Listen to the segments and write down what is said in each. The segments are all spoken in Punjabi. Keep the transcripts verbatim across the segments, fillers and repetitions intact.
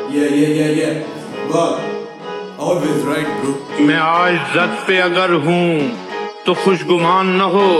Yeah, yeah, yeah, yeah. God, always right, bro. मैं आज इज्जत पे अगर हूँ तो खुशगुमान न हो।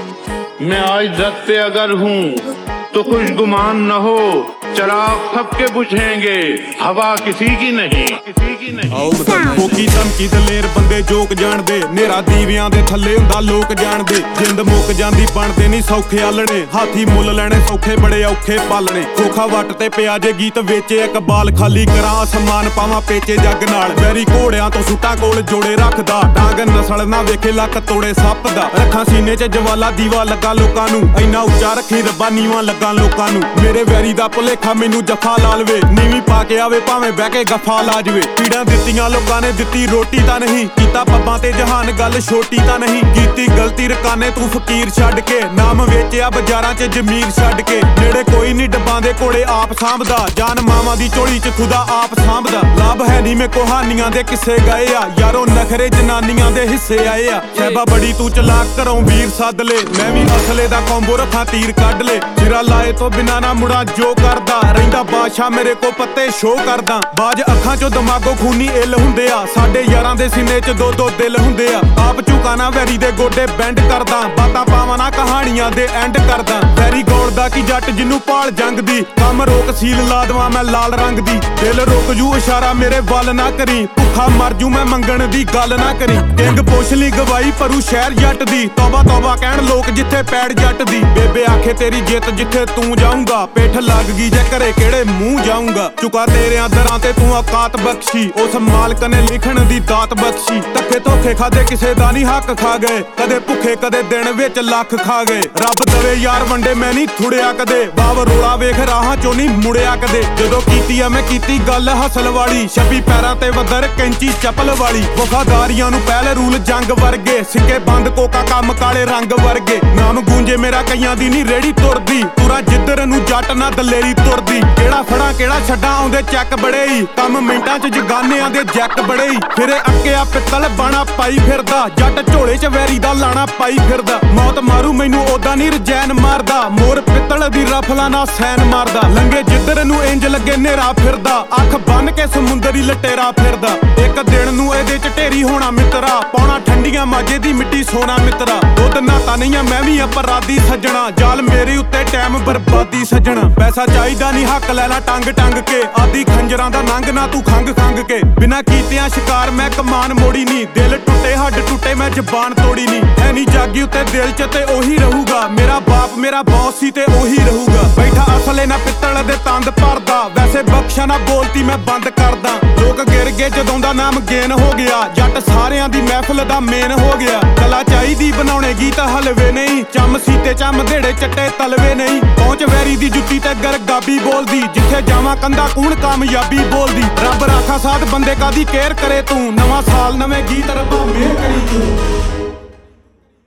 मैं आज इज्जत पे अगर हूँ तो खुशगुमान न हो। चराग सबके बुझेंगे, हवा किसी की नहीं, किसी की नहीं। ਫੋਕੀ ਧਮਕੀ ਦਲੇਰ ਬੰਦੇ ਜੋਕ ਜਾਣਦੇ, ਨੇਰਾ ਦੀਵਿਆਂ ਦੇ ਥੱਲੇ ਹੁੰਦਾ ਲੋਕ ਜਾਣਦੇ। ਜਿੰਦ ਮੁੱਕ ਜਾਂਦੀ ਬਣਦੇ ਨਹੀਂ ਸੌਖੇ ਆਲਣੇ, ਹਾਥੀ ਮੁੱਲ ਲੈਣੇ ਸੌਖੇ ਬੜੇ ਔਖੇ ਪਾਲਣੇ। ਖੋਖਾ ਵੱਟ ਤੇ ਪਿਆ ਜੇ ਗੀਤ ਵੇਚੇ ਇਕਬਾਲ, ਖਾਲੀ ਕਰਾਂ ਅਸਮਾਨ ਪਾਵਾਂ ਪੇਚੇ ਜੱਗ ਨਾਲ। ਵੈਰੀ ਘੋੜਿਆਂ ਤੋਂ ਸੁੱਟਾਂ ਕੋਲ ਜੋੜੇ ਰੱਖਦਾ, ਡਾਂਗ ਨਸਲ ਨਾ ਵੇਖੇ ਲੱਕ ਤੋੜੇ ਸੱਪ ਦਾ। ਰੱਖਾਂ ਸੀਨੇ 'ਚ ਜਵਾਲਾ ਦੀਵਾ ਲੱਗਾ ਲੋਕਾਂ ਨੂੰ, ਇੰਨਾ ਉੱਚਾ ਰੱਖੀ ਰੱਬਾ ਨੀਵਾਂ ਲੱਗਾ ਲੋਕਾਂ ਨੂੰ। ਮੇਰੇ ਵੈਰੀ ਦਾ ਭੁਲੇਖਾ ਮੈਨੂੰ ਜੱਫਾ ਲਾ ਲਵੇ, ਨੀਵੀਂ ਪਾ ਕੇ ਆਵੇ ਭਾਵੇਂ ਬਹਿ ਕੇ ਗੱਫਾ ਲਾ ਜਵੇ। ਪੀੜਾਂ ਦਿੱਤੀਆਂ ਲੋਕਾਂ ਨੇ ਦਿੱਤੀ ਰੋਟੀ ਤਾਂ ਨਹੀਂ, ਕੀਤਾ ਪੱਬਾਂ ਤੇ ਜਹਾਨ ਗੱਲ ਛੋਟੀ ਤਾਂ ਨਹੀਂ। ਕੀਤੀ ਗਲਤੀ ਰਕਾਨੇ ਤੂੰ ਫਕੀਰ ਛੱਡ ਕੇ, ਨਾਮ ਵੇਚਿਆ ਬਾਜ਼ਾਰਾਂ 'ਚ ਜ਼ਮੀਰ ਛੱਡ ਕੇ। ਨੇੜੇ ਕੋਈ ਨਹੀਂ ਡੱਬਾਂ ਦੇ ਕੋਲੇ ਆਪ ਸਾਂਭਦਾ, ਜਾਨ ਮਾਵਾਂ ਦੀ ਝੋਲੀ 'ਚ ਖੁਦਾ ਆਪ ਸਾਂਭਦਾ। ਲਾਭ ਹੈ ਨਹੀਂ ਮੇ ਕਹਾਣੀਆਂ ਦੇ ਕਿੱਸੇ ਗਏ ਆ, ਯਾਰੋ ਨਖਰੇ ਜਨਾਨੀਆਂ ਦੇ ਹਿੱਸੇ ਆਏ ਆ। ਸਹਿਬਾ ਬੜੀ ਤੂੰ ਚਲਾਕ ਘਰੋਂ ਵੀਰ ਸੱਦ ਲੈ, ਮੈਂ ਵੀ ਅਸਲੇ ਦਾ ਕੰਬੋ ਰੱਖਾਂ ਤੀਰ ਕੱਢ ਲੈ। ਸਿਰਾ ਲਾਏ ਤੋਂ ਬਿਨਾਂ ਨਾ ਮੁੜਾ ਜੋ ਕਰਦਾ, ਰਹਿੰਦਾ ਬਾਦਸ਼ਾਹ ਮੇਰੇ ਕੋ ਪੱਤੇ ਸ਼ੋ ਕਰਦਾ। ਬਾਜ ਅੱਖਾਂ 'ਚੋਂ ਦਿਮਾਗੋ ਖੂਨੀ ਇੱਲ ਹੁੰਦੇ ਆ, ਸਾਡੇ ਯਾਰਾਂ ਦੇ ਸੀਨੇ 'ਚ ਦੋ ਦੋ ਦਿਲ ਹੁੰਦੇ ਆ। ਆਪ ਝੁਕਾਣਾ ਵੈਰੀ ਦੇ ਗੋਡੇ ਬੈਂਡ ਕਰਦਾ, ਬਾਤਾਂ ਪਾਵਾਂ ਨਾ ਕਹਾਣੀਆਂ ਦੇ ਐਂਡ ਕਰਦਾ। ਵੈਰੀ ਗੋਲ ਦਾ ਕੀ ਜੱਟ ਜਿਹਨੂੰ ਪਾਲ ਜੰਗ ਦੀ, ਕੰਮ ਰੋਕ ਸੀਲ ਲਾ ਦਵਾਂ ਮੈਂ ਲਾਲ ਰੰਗ ਦੀ। ਦਿਲ ਰੁਕ ਜੂ ਇਸ਼ਾਰਾ ਮੇਰੇ ਵੱਲ ਨਾ ਕਰੀ, ਭੁੱਖਾ ਮਰ ਜੂ ਮੈਂ ਮੰਗਣ ਦੀ ਗੱਲ ਨਾ ਕਰੀ। ਕਿੰਗ ਪੁੱਛ ਲਈ ਗਵਾਈ ਪਰੂ ਸ਼ਹਿਰ ਜੱਟ ਦੀ, ਤੋਬਾ ਤੋਬਾ ਕਹਿਣ ਲੋਕ ਜਿੱਥੇ ਪੈੜ ਜੱਟ ਦੀ। ਬੇਬੇ ਆਖੇ ਤੇਰੀ ਜਿੱਤ ਜਿੱਥੇ ਤੂੰ ਜਾਊਂਗਾ, ਪਿੱਠ ਲੱਗ ਗਈ ਜੇ ਘਰੇ ਕਿਹੜੇ ਮੂੰਹ ਜਾਊਂਗਾ। ਚੁਕਾ ਤੇਰਿਆਂ ਦਰਾਂ ਤੇ ਤੂੰ ਔਕਾਤ ਬਖਸ਼ੀ, ਉਸ ਮਾਲਕ ਨੇ ਲਿਖਣ ਦੀ ਦਾਤ ਬਖਸ਼ੀ। ਧੱਕੇ ਧੋਖੇ ਖਾਦੇ ਕਿਸੇ ਦਾ ਨਹੀਂ ਹੱਕ ਖਾ ਗਏ, ਕਦੇ ਭੁੱਖੇ ਕਦੇ ਦਿਨ ਵਿੱਚ ਲੱਖ ਖਾ ਗਏ। ਰੱਬ ਦਵੇ ਯਾਰ ਵੰਡੇ ਮੈਂ ਨਹੀਂ ਥੁੜਿਆ ਕਦੇ, ਬਾਬ ਰੋਲਾ ਵੇਖ ਰਾਹਾਂ ਚੋਂ ਨਹੀਂ ਮੁੜਿਆ ਕਦੇ। ਜਦੋਂ ਕੀਤੀ ਆ ਮੈਂ ਕੀਤੀ ਗੱਲ ਹਸਲ ਵਾਲੀ, ਛੱਬੀ ਪੈਰਾਂ ਤੇ ਵੱਦਰ ਕੈਂਚੀ ਚੱਪਲ ਵਾਲੀ। ਵਫਾਦਾਰੀਆਂ ਨੂੰ ਪਹਿਲੇ ਰੂਲ ਜੰਗ ਵਰਗੇ, ਸਿੱਕੇ ਬੰਦ ਕੋਕਾ ਕੰਮ ਕਾਲੇ ਰੰਗ ਵਰਗੇ। ਨਾਮ ਗੂੰਜੇ ਮੇਰਾ ਕਈਆਂ ਦੀ ਨਹੀਂ ਰੇੜੀ ਤੁਰਦੀ, ਪੂਰਾ ਜਿੱਧਰ ਨੂੰ ਜੱਟ ਨਾ ਦਲੇਰੀ ਤੁਰਦੀ। ਕਿਹੜਾ ਫੜਾਂ ਕਿਹੜਾ ਛੱਡਾਂ ਆਉਂਦੇ ਚੈੱਕ ਬੜੇ ਈ, ਕੰਮ ਮਿੰਟਾਂ 'ਚ ਜਗਾਨਿਆਂ ਦੇ ਜੈਕ ਬੜੇ ਈ। ਫਿਰੇ ਅੱਕਿਆ ਪਿੱਤਲ ਬਾਣਾ ਪਾਈ ਫਿਰਦਾ, ਜੱਟ ਝੋਲੇ 'ਚ ਵੈਰੀ ਦਾ ਲਾਣਾ ਪਾਈ ਫਿਰਦਾ। ਮੌਤ ਮਾਰੂ ਮੈਨੂੰ ਓਦਾਂ ਨਹੀਂ ਰਜੈਨ ਮਾਰਦਾ, ਮੋਰ ਪਿੱਤਲ ਦੀ ਰਫਲਾਂ ਨਾਲ ਸੈਨ ਮਾਰਦਾ। ਲੰਗੇ ਜਿੱਧਰ ਨੂੰ ਇੰਜ ਲੱਗੇ ਨੇਰਾ ਫਿਰਦਾ, ਅੱਖ ਬੰਨ ਕੇ ਸਮੁੰਦਰੀ ਲਟੇਰਾ ਫਿਰਦਾ। ਇੱਕ ਦਿਨ ਨੂੰ ਇਹਦੇ 'ਚ ਢੇਰੀ ਹੋਣਾ ਮਿੱਤਰਾ, ਪਾਉਣਾ ਠੰਡੀਆਂ ਮਾਝੇ ਦੀ ਮਿੱਟੀ ਸੋਨਾ ਮਿੱਤਰਾ। ਦੁੱਧ ਨਾਤਾ ਨਹੀਂ ਆ ਮੈਂ ਵੀ ਅਪਰਾਧੀ ਸੱਜਣਾ, ਜਾਲ ਮੇਰੇ ਉੱਤੇ ਟਾਈਮ ਬਰਬਾਦੀ ਸੱਜਣਾ। ਪੈਸਾ ਚਾਹੀਦਾ ਨਹੀਂ ਹੱਕ ਲੈ ਲਾ ਟੰਗ ਟੰਗ ਕੇ, ਆਦੀ ਖੰਜਰਾਂ ਦਾ ਨੰਗ ਨਾ ਤੂੰ ਖੰਗ ਖੰਗ ਕੇ। ਬਿਨਾਂ ਕੀਤਿਆਂ ਸ਼ਿਕਾਰ ਮੈਂ ਕਮਾਨ ਮੋੜੀ ਨਹੀਂ, ਦਿਲ ਟੁੱਟੇ ਹੱਡ ਟੁੱਟੇ ਮੈਂ ਜ਼ਬਾਨ ਤੋੜੀ ਨਹੀਂ। ਐ ਨਹੀਂ ਜਾਗੀ ਉੱਤੇ ਦਿਲ 'ਚ ਤੇ ਉਹੀ ਰਹੂਗਾ, ਮੇਰਾ ਬਾਪ ਮੇਰਾ ਬੌਸ ਸੀ ਤੇ ਉਹੀ ਰਹੂਗਾ। ਬੈਠਾ ਅਸਲੇ ਨਾ ਪਿੱਤਲ ਦੇ ਤੰਦ ਭਰਦਾ, ਵੈਸੇ ਬਖਸ਼ਾ ਨਾ ਬੋਲਤੀ ਮੈਂ ਬੰਦ ਕਰਦਾ। ਲੋਕ ਗਿਰ ਗਏ ਜਦੋਂ ਦਾ ਨਾਮ ਗੇਨ ਹੋ ਗਿਆ, ਜੱਟ ਸਾਰਿਆਂ ਦੀ ਮਹਿਫਲ ਦਾ ਮੇਨ ਹੋ ਗਿਆ। ਕਲਾ ਚਾਹੀਦੀ ਬਣਾਉਣੇ ਗੀਤ ਹਲਵੇ ਨਹੀਂ, ਚੰਮ ਸੀਤੇ ਚੰਮ ਦੇੜੇ ਚੱਟੇ ਤਲਵੇ ਨਹੀਂ। ਪਹੁੰਚ ਵੈਰੀ ਦੀ ਜੁੱਤੀ ਤੇ ਗਰਗਾਬੀ ਬੋਲਦੀ, ਜਿੱਥੇ ਜਾਵਾਂ ਕੰਦਾ ਕੂਣ ਕਾਮਯਾਬੀ ਬੋਲਦੀ। ਰੱਬ ਰਾਖਾ ਸਾਧ ਬੰਦੇ ਕਾਦੀ ਕੇਅਰ ਕਰੇ ਤੂੰ, ਨਵਾਂ ਸਾਲ ਨਵੇਂ ਗੀਤ ਰੱਬਾ ਮਿਹਰ ਕਰੀ ਤੂੰ।